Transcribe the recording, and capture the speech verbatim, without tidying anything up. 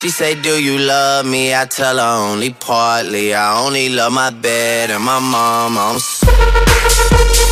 She say, do you love me? I tell her only partly. I only love my bed and my mom. I'm